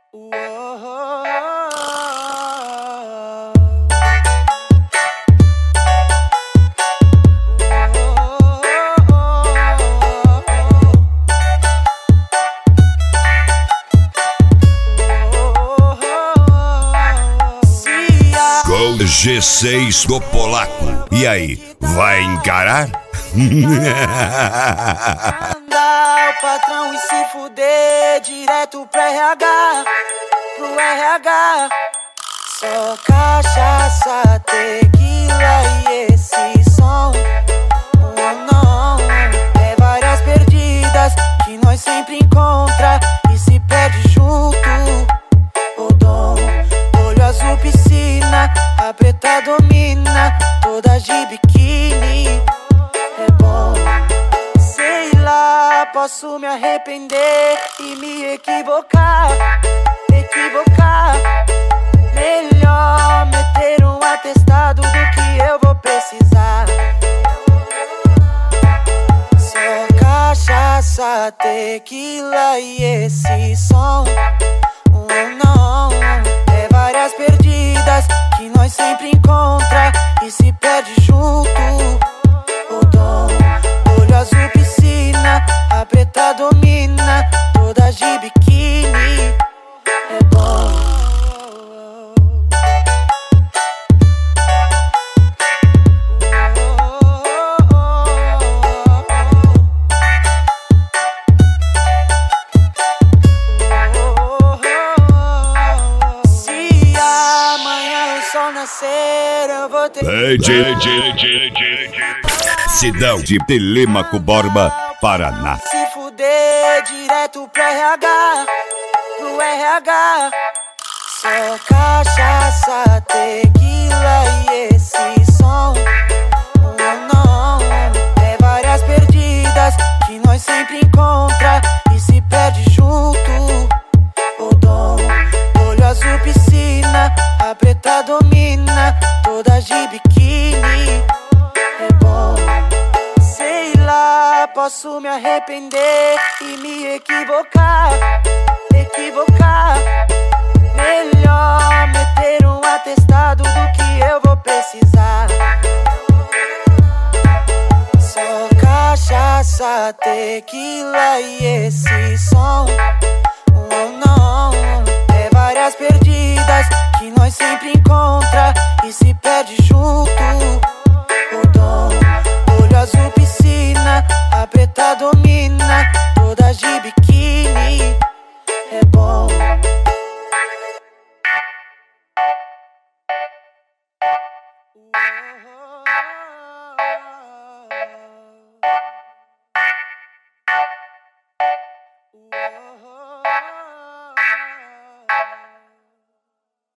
G6 do Polaco. E aí, vai encarar? Mandar o patrão e se fuder direto pro RH, pro RH. Só cachaça, tequila e esse som. Oh não, é várias perdidas que nós sempre encontra e se perde junto. O dom, olho azul, piscina, a preta domina, toda de biquíni. É bom, sei lá, posso me arrepender e me equivocar. Melhor meter um atestado do que eu vou precisar. Só cachaça, tequila e esse som. Não, é várias perdidas que nós sempre encontra e se perde junto. O dom, olho azul, piscina, a preta domina, toda de biquíni. É bom. Eu vou ter Cidão de Telêmaco Borba, Paraná. Se fuder direto pro RH, pro RH. Só cachaça, tequila e esse som. Não, é várias perdidas que nós sempre encontra e se perde junto. O dom, olho azul, piscina, a preta domina, toda de biquíni. É bom, sei lá, posso me arrepender e me equivocar. Melhor meter um atestado do que eu vou precisar. Só cachaça, tequila e esse som. Não, é várias perdidas que nós sempre encontra e se perde junto.